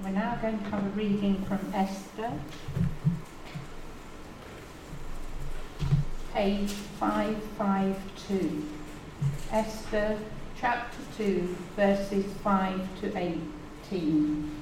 We're now going to have a reading from Esther, page 552. Esther chapter 2, verses 5 to 18.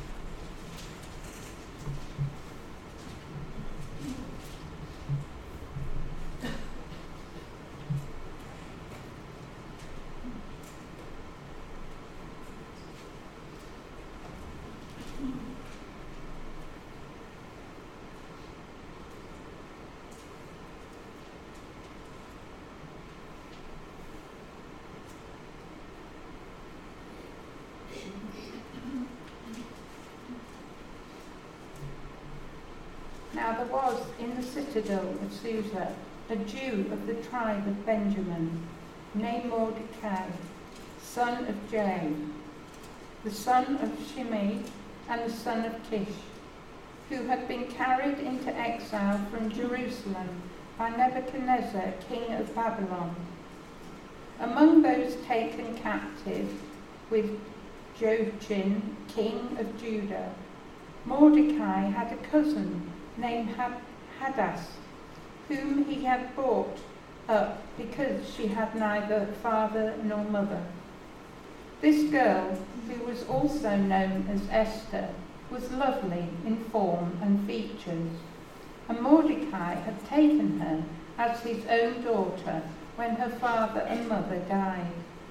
Now there was in the citadel of Susa a Jew of the tribe of Benjamin, named Mordecai, son of Jair, the son of Shimei, and the son of Kish, who had been carried into exile from Jerusalem by Nebuchadnezzar, king of Babylon. Among those taken captive with Joachim, king of Judah, Mordecai had a cousin named Hadass, whom he had brought up because she had neither father nor mother. This girl, who was also known as Esther, was lovely in form and features, and Mordecai had taken her as his own daughter when her father and mother died.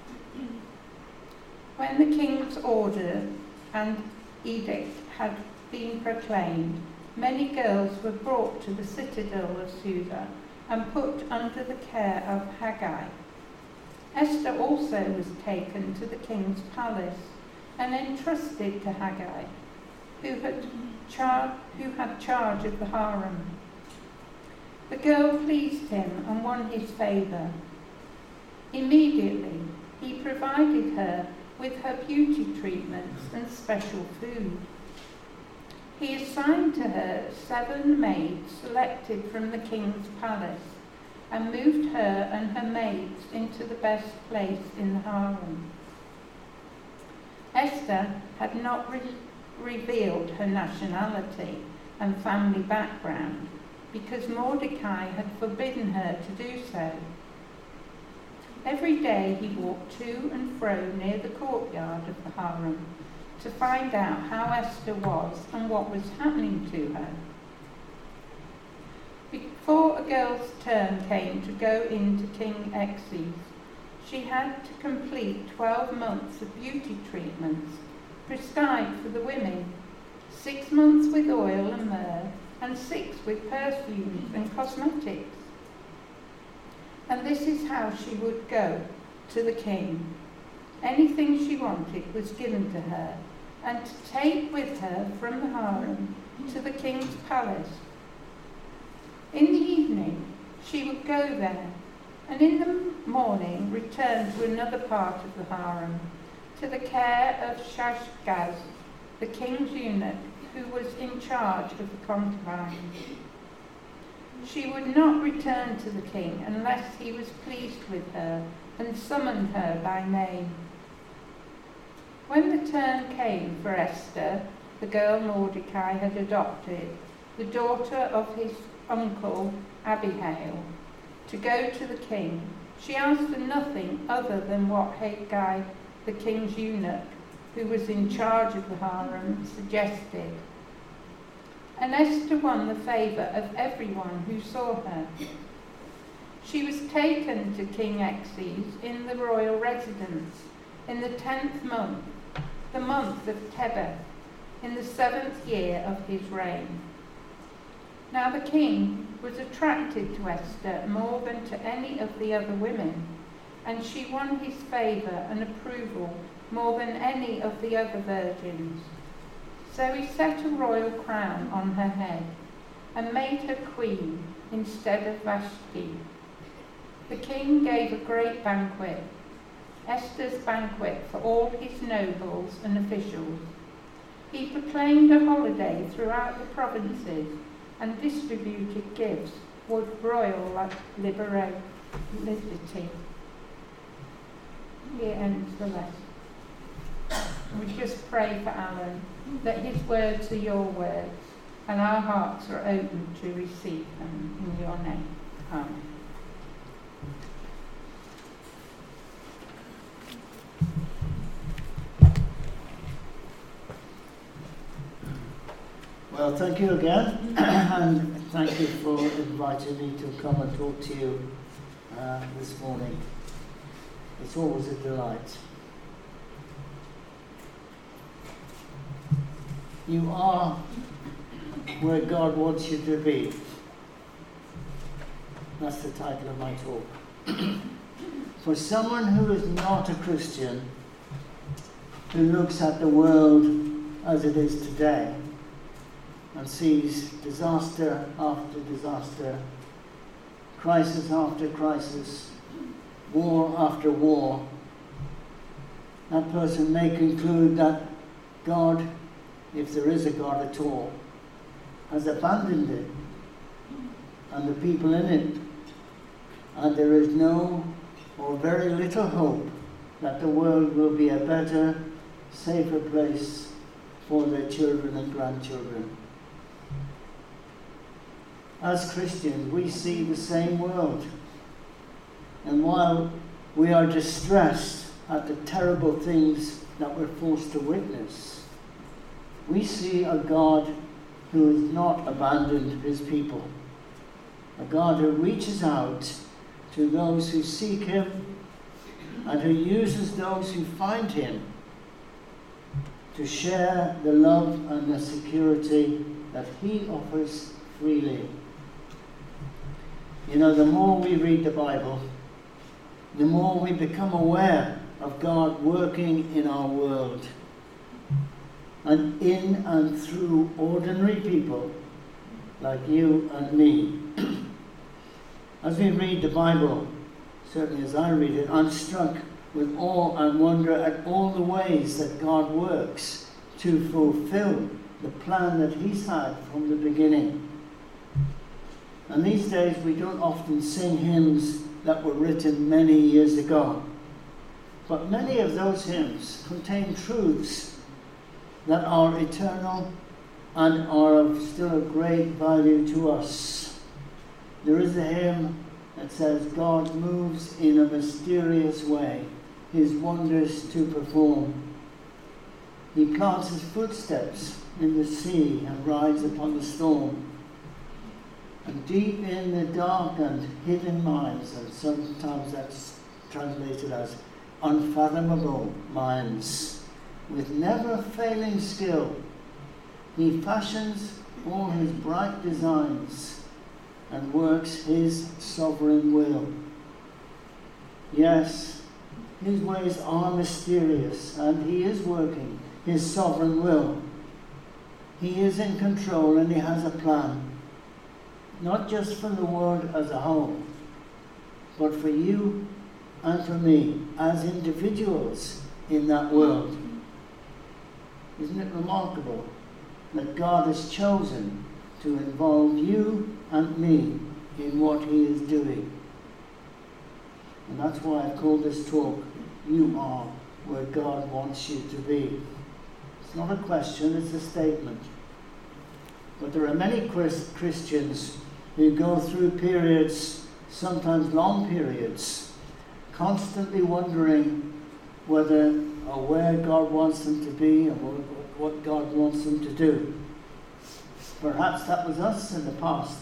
When the king's order and edict had been proclaimed, many girls were brought to the citadel of Susa and put under the care of Haggai. Esther also was taken to the king's palace and entrusted to Haggai, who had charge of the harem. The girl pleased him and won his favour. Immediately he provided her with her beauty treatments and special food. He assigned to her 7 maids selected from the king's palace, and moved her and her maids into the best place in the harem. Esther had not revealed her nationality and family background, because Mordecai had forbidden her to do so. Every day he walked to and fro near the courtyard of the harem, to find out how Esther was and what was happening to her. Before a girl's turn came to go into King Xerxes, she had to complete 12 months of beauty treatments prescribed for the women, 6 months with oil and myrrh, and 6 with perfumes and cosmetics. And this is how she would go to the king. Anything she wanted was given to her, and to take with her from the harem to the king's palace. In the evening she would go there, and in the morning return to another part of the harem, to the care of Shashgaz, the king's eunuch, who was in charge of the concubines. She would not return to the king unless he was pleased with her and summoned her by name. When the turn came for Esther, the girl Mordecai had adopted, the daughter of his uncle Abihail, to go to the king, she asked for nothing other than what Haggai, the king's eunuch, who was in charge of the harem, suggested. And Esther won the favour of everyone who saw her. She was taken to King Xerxes in the royal residence in the 10th month, the month of Tebeth, in the 7th year of his reign. Now the king was attracted to Esther more than to any of the other women, and she won his favour and approval more than any of the other virgins. So he set a royal crown on her head and made her queen instead of Vashti. The king gave a great banquet, Esther's banquet, for all his nobles and officials. He proclaimed a holiday throughout the provinces and distributed gifts with royal liberality. Here ends the lesson. We just pray for Alan that his words are your words, and our hearts are open to receive them in your name. Amen. Well, thank you again, and thank you for inviting me to come and talk to you this morning. It's always a delight. You are where God wants you to be. That's the title of my talk. For someone who is not a Christian, who looks at the world as it is today, and sees disaster after disaster, crisis after crisis, war after war, that person may conclude that God, if there is a God at all, has abandoned it and the people in it, and there is no or very little hope that the world will be a better, safer place for their children and grandchildren. As Christians, we see the same world. And while we are distressed at the terrible things that we're forced to witness, we see a God who has not abandoned his people. A God who reaches out to those who seek him and who uses those who find him to share the love and the security that he offers freely. You know, the more we read the Bible, the more we become aware of God working in our world and in and through ordinary people like you and me. As we read the Bible, certainly as I read it, I'm struck with awe and wonder at all the ways that God works to fulfill the plan that he's had from the beginning. And these days we don't often sing hymns that were written many years ago. But many of those hymns contain truths that are eternal and are of still a great value to us. There is a hymn that says, God moves in a mysterious way, his wonders to perform. He plants his footsteps in the sea and rides upon the storm. And deep in the dark and hidden minds, and sometimes that's translated as unfathomable minds, with never failing skill, he fashions all his bright designs and works his sovereign will. Yes, his ways are mysterious, and he is working his sovereign will. He is in control and he has a plan. Not just for the world as a whole, but for you and for me as individuals in that world. Isn't it remarkable that God has chosen to involve you and me in what he is doing? And that's why I call this talk, You Are Where God Wants You to Be. It's not a question, it's a statement. But there are many Christians who go through periods, sometimes long periods, constantly wondering whether or where God wants them to be and what God wants them to do. Perhaps that was us in the past.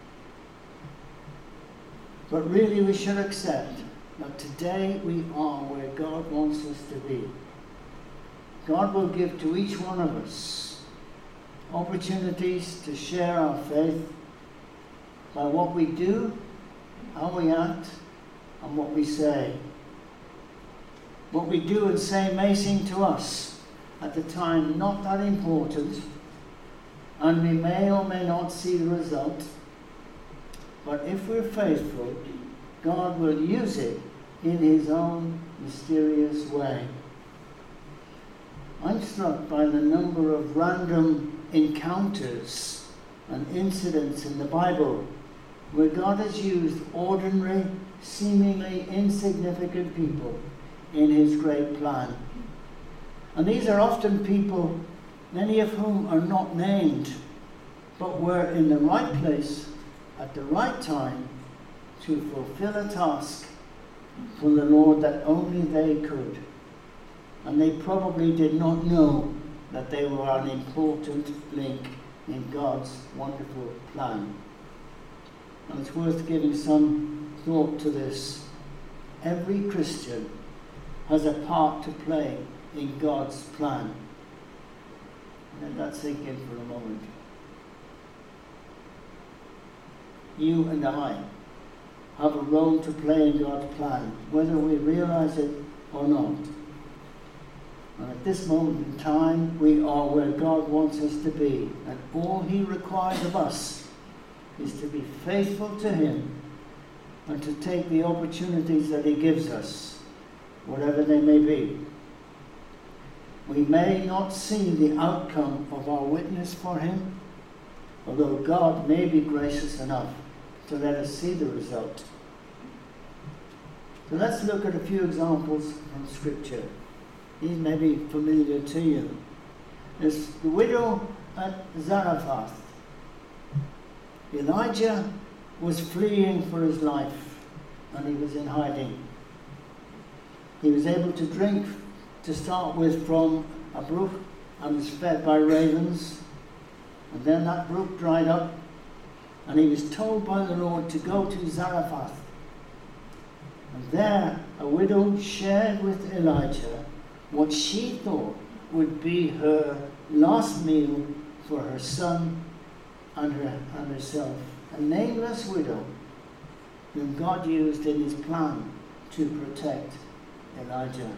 But really we should accept that today we are where God wants us to be. God will give to each one of us opportunities to share our faith by what we do, how we act, and what we say. What we do and say may seem to us at the time not that important, and we may or may not see the result, but if we're faithful, God will use it in his own mysterious way. I'm struck by the number of random encounters and incidents in the Bible where God has used ordinary, seemingly insignificant people in his great plan. And these are often people many of whom are not named, but were in the right place at the right time to fulfill a task for the Lord that only they could. And they probably did not know that they were an important link in God's wonderful plan. And it's worth giving some thought to this. Every Christian has a part to play in God's plan. Let that sink in for a moment. You and I have a role to play in God's plan, whether we realize it or not. And at this moment in time, we are where God wants us to be. And all He requires of us is to be faithful to Him and to take the opportunities that He gives us, whatever they may be. We may not see the outcome of our witness for Him, although God may be gracious enough to let us see the result. So let's look at a few examples from Scripture. These may be familiar to you. There's the widow at Zarephath. Elijah was fleeing for his life, and he was in hiding. He was able to drink, to start with, from a brook, and was fed by ravens. And then that brook dried up, and he was told by the Lord to go to Zarephath. And there a widow shared with Elijah what she thought would be her last meal for her son and herself. A nameless widow whom God used in His plan to protect Elijah.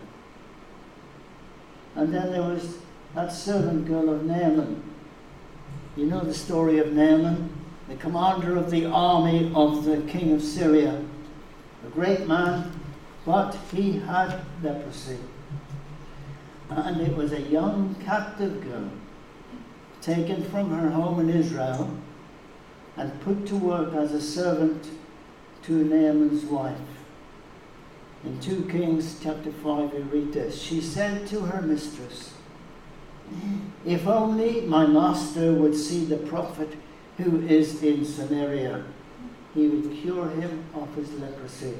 And then there was that servant girl of Naaman. You know the story of Naaman, the commander of the army of the king of Syria. A great man, but he had leprosy. And it was a young captive girl taken from her home in Israel and put to work as a servant to Naaman's wife. In 2 Kings chapter 5 we read this. She said to her mistress, "If only my master would see the prophet who is in Samaria, he would cure him of his leprosy."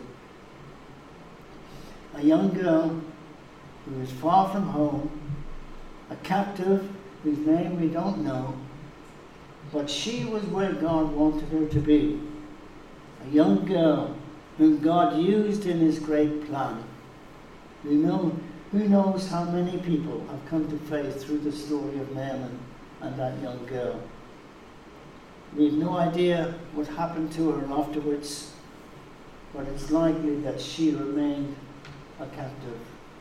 A young girl who was far from home, a captive whose name we don't know, but she was where God wanted her to be. A young girl whom God used in His great plan. Who knows how many people have come to faith through the story of Naaman and that young girl. We have no idea what happened to her afterwards, but it's likely that she remained a captive.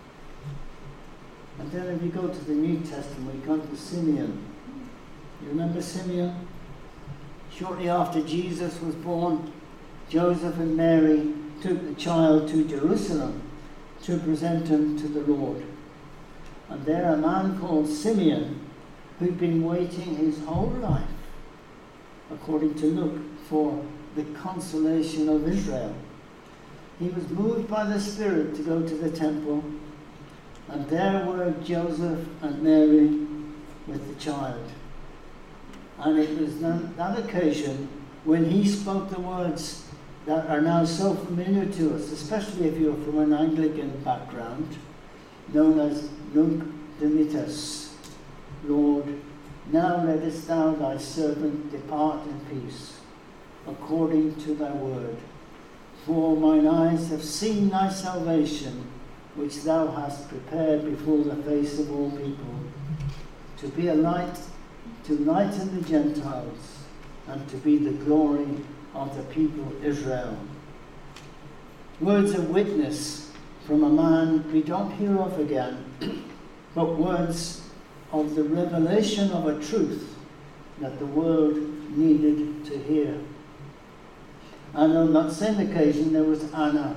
And then if you go to the New Testament, we come to Simeon. You remember Simeon? Shortly after Jesus was born, Joseph and Mary took the child to Jerusalem to present him to the Lord. And there a man called Simeon, who'd been waiting his whole life, according to Luke, for the consolation of Israel. He was moved by the Spirit to go to the temple, and there were Joseph and Mary with the child. And it was that occasion when he spoke the words that are now so familiar to us, especially if you're from an Anglican background, known as Nunc Dimittis. Lord, now lettest thou thy servant depart in peace, according to thy word. For mine eyes have seen thy salvation, which thou hast prepared before the face of all people, to be a light to lighten the Gentiles, and to be the glory of the people Israel. Words of witness from a man we don't hear of again, but words of the revelation of a truth that the world needed to hear. And on that same occasion there was Anna,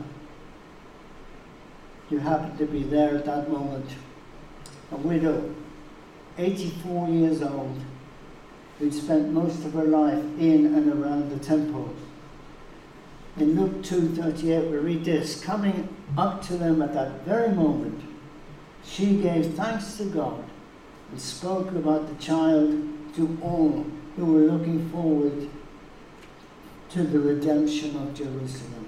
who happened to be there at that moment, a widow, 84 years old, who'd spent most of her life in and around the temple. In Luke 2:38 we read this, coming up to them at that very moment, she gave thanks to God and spoke about the child to all who were looking forward to the redemption of Jerusalem.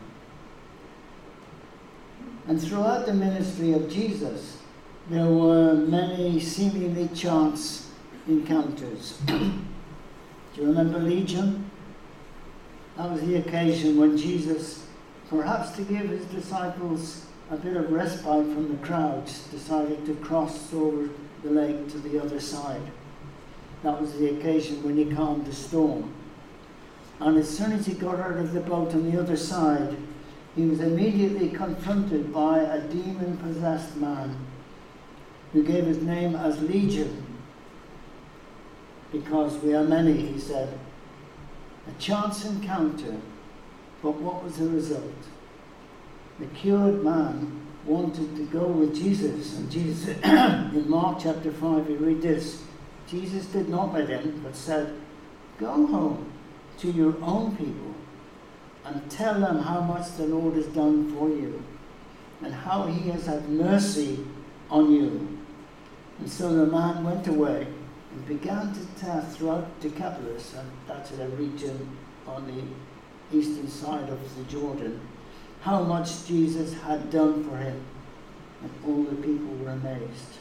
And throughout the ministry of Jesus, there were many seemingly chance encounters. Do you remember Legion? That was the occasion when Jesus, perhaps to give his disciples a bit of respite from the crowds, decided to cross over the lake to the other side. That was the occasion when he calmed the storm. And as soon as he got out of the boat on the other side, he was immediately confronted by a demon-possessed man who gave his name as Legion. Because we are many, he said. A chance encounter, but what was the result? The cured man wanted to go with Jesus, and Jesus, in Mark chapter 5, we read this. Jesus did not let him, but said, "Go home to your own people and tell them how much the Lord has done for you and how he has had mercy on you." And so the man went away and began to tell throughout Decapolis, and that's a region on the eastern side of the Jordan, how much Jesus had done for him. And all the people were amazed.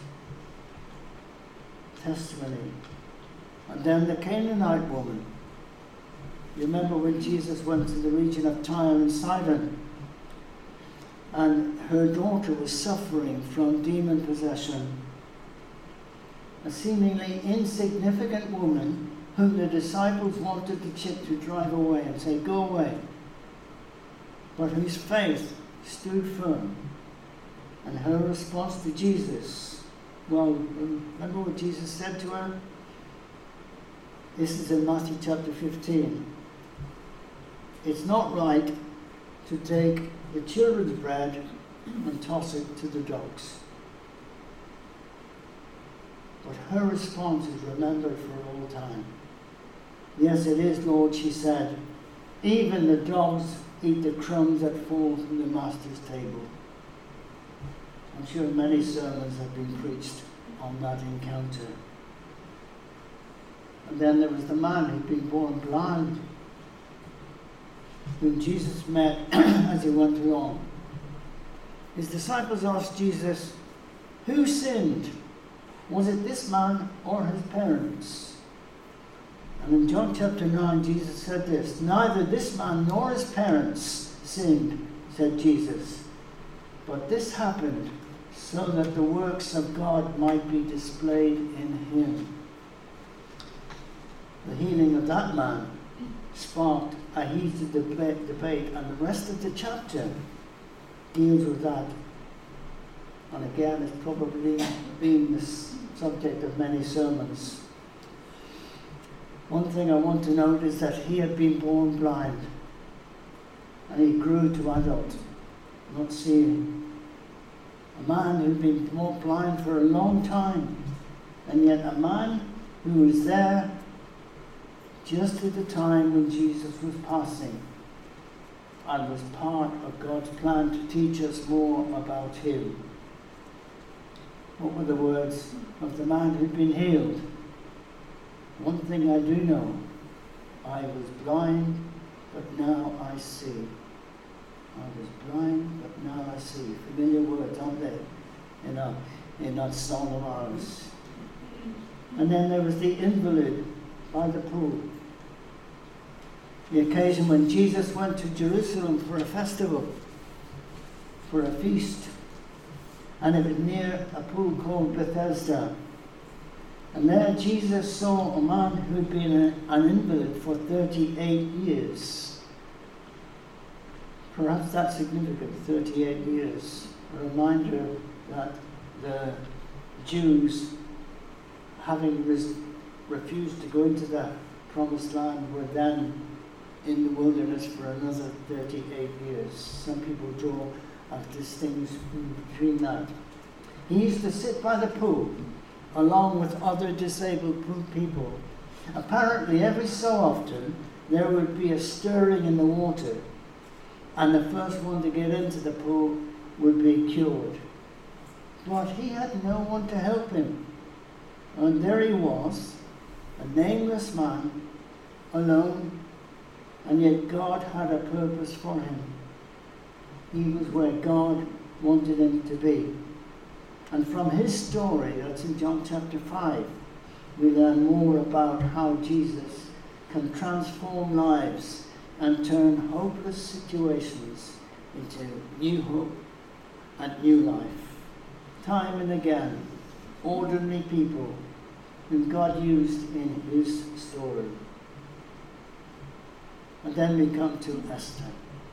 Testimony. And then the Canaanite woman. You remember when Jesus went to the region of Tyre and Sidon, and her daughter was suffering from demon possession. A seemingly insignificant woman whom the disciples wanted to drive away and say, "Go away," but whose faith stood firm. And her response to Jesus, well, remember what Jesus said to her? This is in Matthew chapter 15. "It's not right to take the children's bread and toss it to the dogs." But her response is remembered for all time. "Yes, it is, Lord," she said. "Even the dogs eat the crumbs that fall from the master's table." I'm sure many sermons have been preached on that encounter. And then there was the man who'd been born blind, whom Jesus met as he went along. His disciples asked Jesus, "Who sinned? Was it this man or his parents?" And in John chapter 9, Jesus said this, "Neither this man nor his parents sinned," said Jesus, "but this happened so that the works of God might be displayed in him." The healing of that man sparked a heated debate, and the rest of the chapter deals with that. And again, it's probably been the subject of many sermons. One thing I want to note is that he had been born blind, and he grew to adult, not seeing. A man who'd been born blind for a long time, and yet a man who was there just at the time when Jesus was passing, and was part of God's plan to teach us more about him. What were the words of the man who'd been healed? "One thing I do know, I was blind, but now I see." I was blind, but now I see. Familiar words, aren't they? In that song of ours. And then there was the invalid by the pool. The occasion when Jesus went to Jerusalem for a festival, for a feast. And it was near a pool called Bethesda. And there Jesus saw a man who had been an invalid for 38 years. Perhaps that's significant, 38 years. A reminder that the Jews, having refused to go into the promised land, were then in the wilderness for another 38 years. Some people draw a distinction between that. He used to sit by the pool along with other disabled people. Apparently, every so often, there would be a stirring in the water, and the first one to get into the pool would be cured. But he had no one to help him. And there he was, a nameless man, alone, and yet God had a purpose for him. He was where God wanted him to be. And from his story, that's in John chapter 5, we learn more about how Jesus can transform lives and turn hopeless situations into new hope and new life. Time and again, ordinary people whom God used in his story. And then we come to Esther.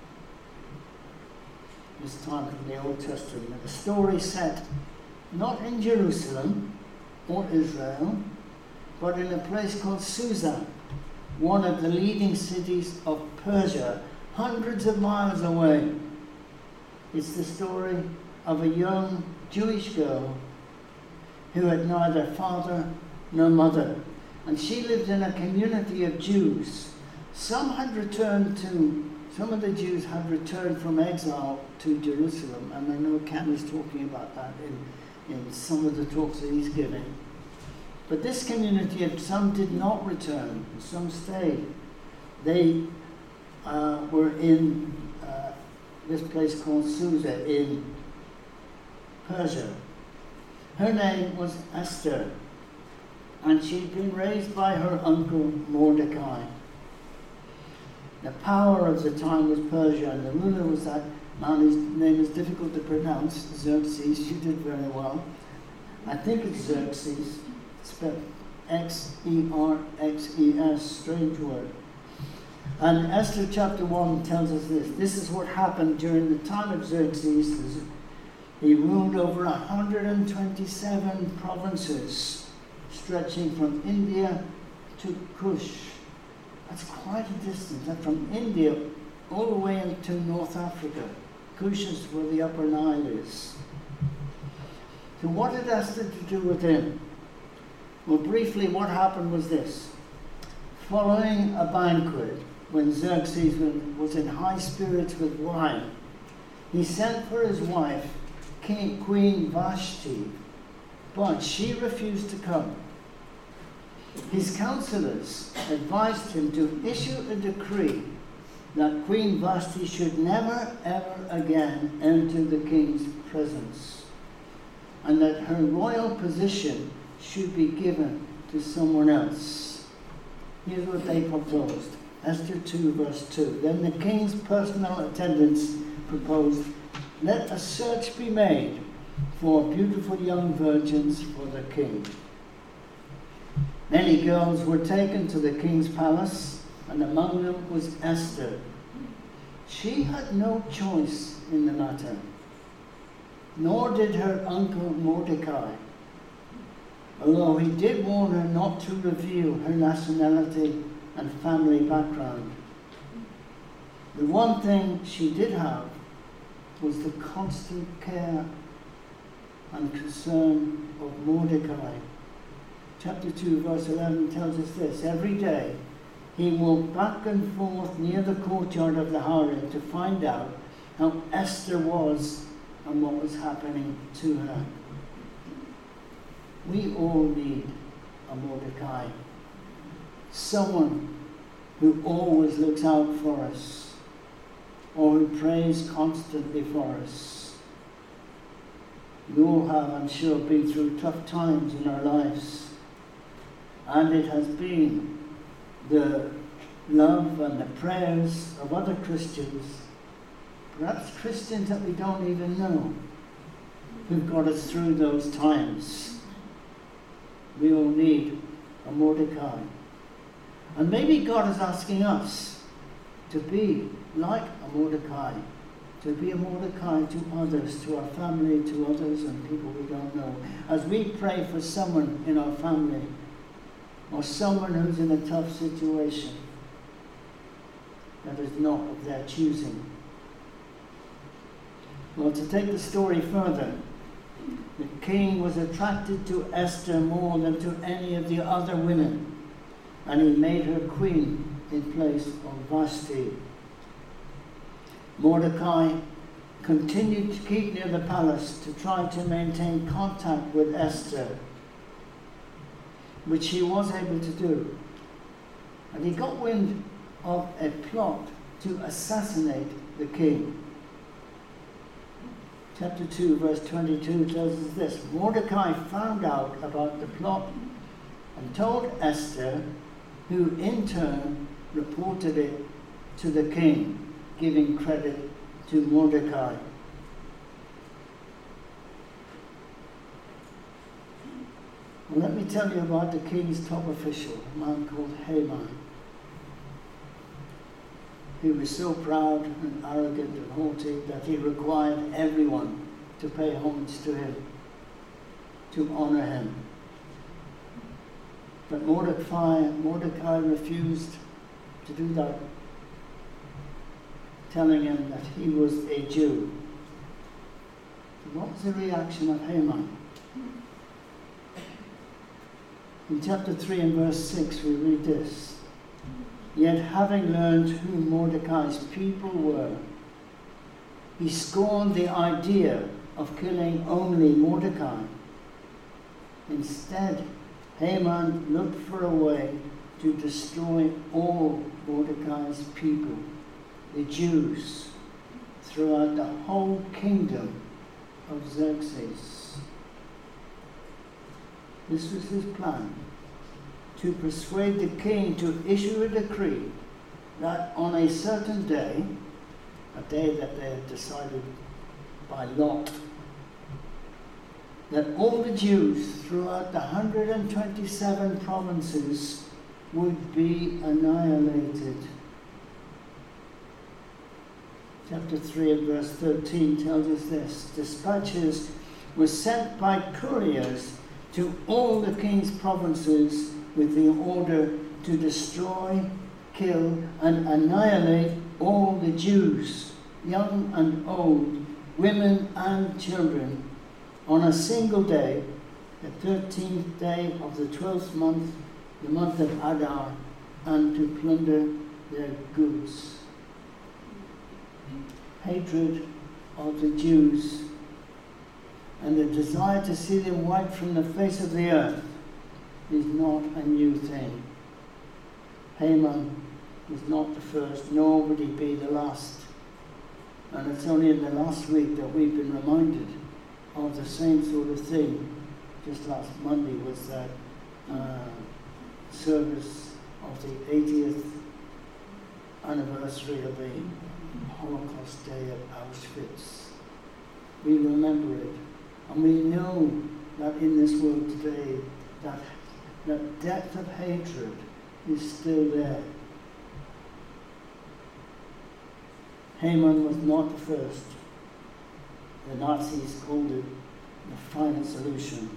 This time from the Old Testament. The story set not in Jerusalem or Israel, but in a place called Susa, one of the leading cities of Persia, hundreds of miles away. It's the story of a young Jewish girl who had neither father nor mother, and she lived in a community of Jews. Some of the Jews had returned from exile to Jerusalem, and I know Ken was talking about that in some of the talks that he's giving. But this community of some did not return, some stayed. They were in this place called Susa in Persia. Her name was Esther, and she'd been raised by her uncle Mordecai. The power of the time was Persia, and the ruler was that man whose name is difficult to pronounce, Xerxes. You did very well. I think it's Xerxes, spelled Xerxes, strange word. And Esther chapter 1 tells us this. This is what happened during the time of Xerxes. He ruled over 127 provinces, stretching from India to Kush. That's quite a distance. That's from India all the way into North Africa. Kush is where the Upper Nile is. So what did Esther to do with him? Well, briefly, what happened was this. Following a banquet, when Xerxes was in high spirits with wine, he sent for his wife, Queen Vashti, but she refused to come. His counselors advised him to issue a decree that Queen Vashti should never ever again enter the king's presence, and that her royal position should be given to someone else. Here's what they proposed. Esther 2 verse 2. Then the king's personal attendants proposed, let a search be made for beautiful young virgins for the king. Many girls were taken to the king's palace, and among them was Esther. She had no choice in the matter, nor did her uncle Mordecai, although he did warn her not to reveal her nationality and family background. The one thing she did have was the constant care and concern of Mordecai. Chapter 2 verse 11 tells us this. Every day he walked back and forth near the courtyard of the harem to find out how Esther was and what was happening to her. We all need a Mordecai. Someone who always looks out for us, or who prays constantly for us. We all have, I'm sure, been through tough times in our lives. And it has been the love and the prayers of other Christians, perhaps Christians that we don't even know, who've got us through those times. We all need a Mordecai. And maybe God is asking us to be like a Mordecai, to be a Mordecai to others, to our family, to others and people we don't know. As we pray for someone in our family, or someone who's in a tough situation that is not of their choosing. Well, to take the story further, the king was attracted to Esther more than to any of the other women, and he made her queen in place of Vashti. Mordecai continued to keep near the palace to try to maintain contact with Esther. which he was able to do. And he got wind of a plot to assassinate the king. Chapter 2, verse 22 tells us this. Mordecai found out about the plot and told Esther, who in turn reported it to the king, giving credit to Mordecai. Well, let me tell you about the king's top official, a man called Haman. He was so proud and arrogant and haughty that he required everyone to pay homage to him, to honor him. But Mordecai refused to do that, telling him that he was a Jew. So what was the reaction of Haman? In chapter 3 and verse 6 we read this. Yet having learned who Mordecai's people were, he scorned the idea of killing only Mordecai. Instead, Haman looked for a way to destroy all Mordecai's people, the Jews, throughout the whole kingdom of Xerxes. This was his plan, to persuade the king to issue a decree that on a certain day, a day that they had decided by lot, that all the Jews throughout the 127 provinces would be annihilated. Chapter 3 and verse 13 tells us this. Dispatches were sent by couriers to all the king's provinces with the order to destroy, kill, and annihilate all the Jews, young and old, women and children, on a single day, the 13th day of the 12th month, the month of Adar, and to plunder their goods. Hatred of the Jews and the desire to see them wiped from the face of the earth is not a new thing. Haman was not the first, nor would he be the last. And it's only in the last week that we've been reminded of the same sort of thing. Just last Monday was that service of the 80th anniversary of the Holocaust Day at Auschwitz. We remember it. And we know that in this world today, that depth of hatred is still there. Haman was not the first. The Nazis called it the final solution.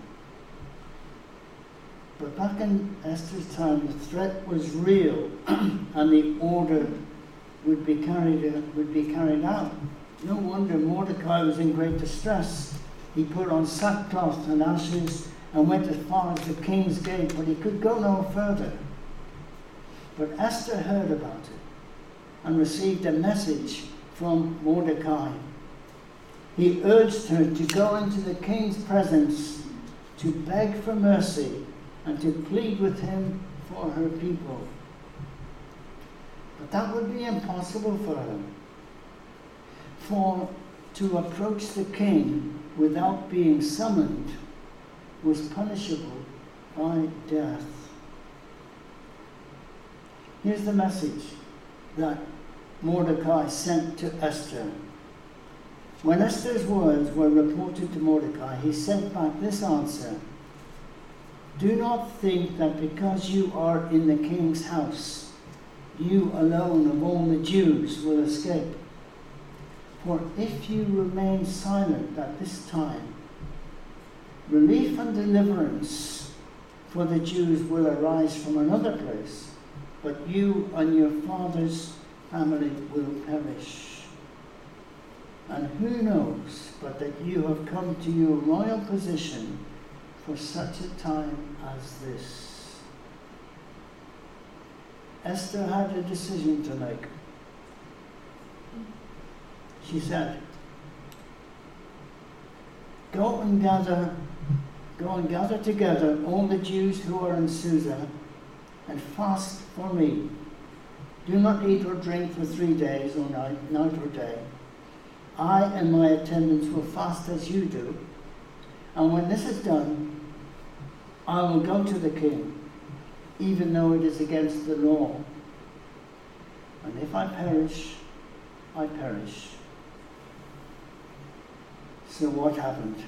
But back in Esther's time, the threat was real, and the order would be carried out. No wonder Mordecai was in great distress. He put on sackcloth and ashes and went as far as the king's gate, but he could go no further. But Esther heard about it and received a message from Mordecai. He urged her to go into the king's presence to beg for mercy and to plead with him for her people. But that would be impossible for her. For to approach the king without being summoned was punishable by death. Here's the message that Mordecai sent to Esther. When Esther's words were reported to Mordecai, he sent back this answer: Do not think that because you are in the king's house, you alone of all the Jews will escape. For if you remain silent at this time, relief and deliverance for the Jews will arise from another place, but you and your father's family will perish. And who knows but that you have come to your royal position for such a time as this. Esther had a decision to make. She said, go and gather Go and gather together all the Jews who are in Susa and fast for me. Do not eat or drink for 3 days or night or day. I and my attendants will fast as you do. And when this is done, I will go to the king, even though it is against the law. And if I perish, I perish. So what happened?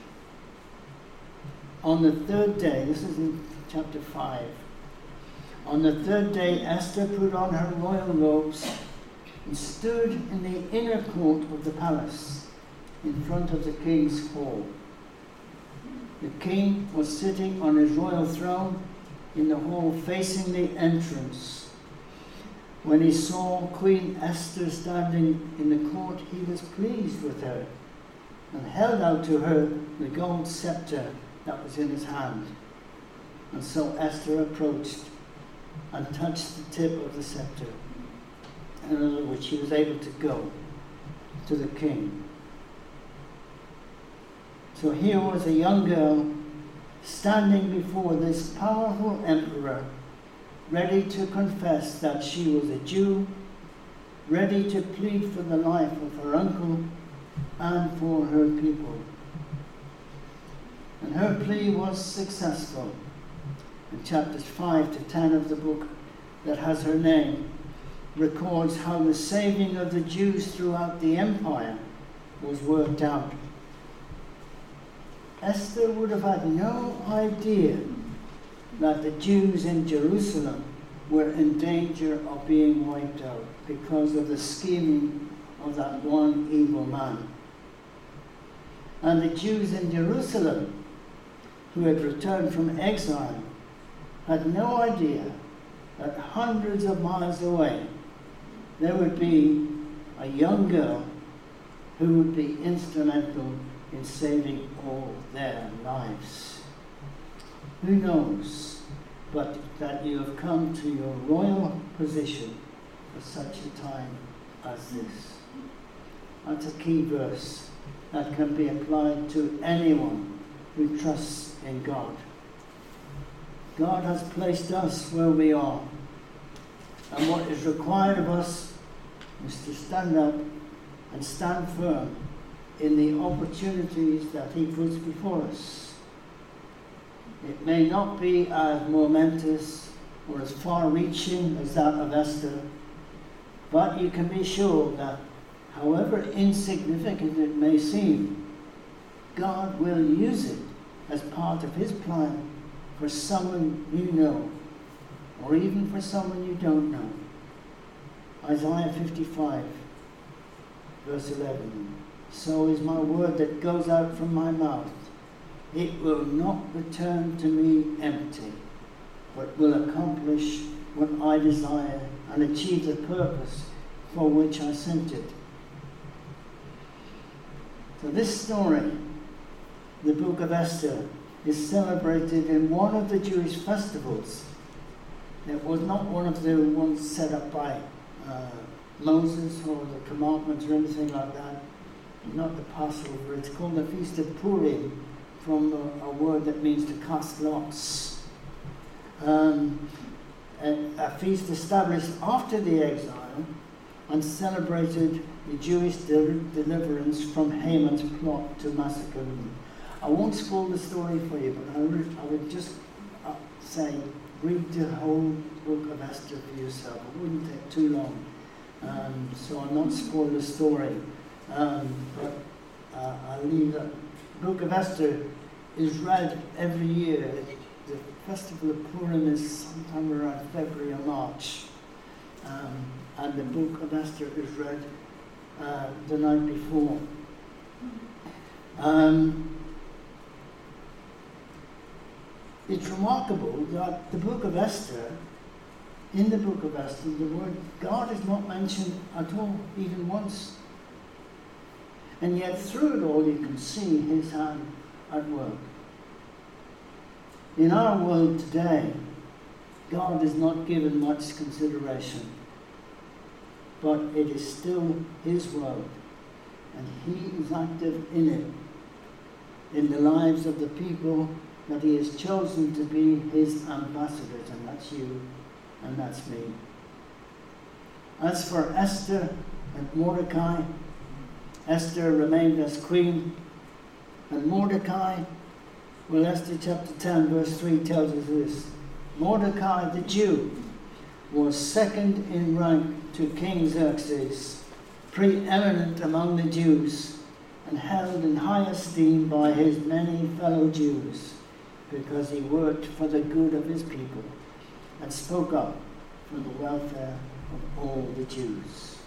On the third day, this is in chapter 5, on the third day Esther put on her royal robes and stood in the inner court of the palace in front of the king's hall. The king was sitting on his royal throne in the hall facing the entrance. When he saw Queen Esther standing in the court, he was pleased with her and held out to her the gold scepter that was in his hand. And so Esther approached and touched the tip of the scepter. In other words, she was able to go to the king. So here was a young girl standing before this powerful emperor, ready to confess that she was a Jew, ready to plead for the life of her uncle and for her people. And her plea was successful. In chapters 5 to 10 of the book that has her name, records how the saving of the Jews throughout the empire was worked out. Esther would have had no idea that the Jews in Jerusalem were in danger of being wiped out because of the scheming of that one evil man. And the Jews in Jerusalem, who had returned from exile, had no idea that hundreds of miles away there would be a young girl who would be instrumental in saving all their lives. Who knows but that you have come to your royal position for such a time as this? That's a key verse that can be applied to anyone who trusts in God. God has placed us where we are, and what is required of us is to stand up and stand firm in the opportunities that He puts before us. It may not be as momentous or as far-reaching as that of Esther, but you can be sure that however insignificant it may seem, God will use it as part of His plan for someone you know, or even for someone you don't know. Isaiah 55, verse 11. So is my word that goes out from my mouth. It will not return to me empty, but will accomplish what I desire and achieve the purpose for which I sent it. So this story, the book of Esther, is celebrated in one of the Jewish festivals. It was not one of the ones set up by Moses or the commandments or anything like that. Not the Passover. It's called the Feast of Purim, from a word that means to cast lots. A feast established after the exile and celebrated the Jewish deliverance from Haman's plot to massacre them. I won't spoil the story for you, but I would just say, read the whole book of Esther for yourself. It wouldn't take too long, so I'll not spoil the story. But I'll leave that. The book of Esther is read every year. The festival of Purim is sometime around February or March. And the book of Esther is read the night before. It's remarkable that the book of Esther, in the book of Esther, the word God is not mentioned at all, even once. And yet through it all you can see His hand at work. In our world today, God is not given much consideration, but it is still His world, and He is active in it, in the lives of the people that he has chosen to be his ambassadors, and that's you and that's me. As for Esther and Mordecai, Esther remained as queen, and Mordecai, well, Esther chapter 10 verse 3 tells us this: Mordecai the Jew was second in rank to King Xerxes, preeminent among the Jews, and held in high esteem by his many fellow Jews, because he worked for the good of his people and spoke up for the welfare of all the Jews.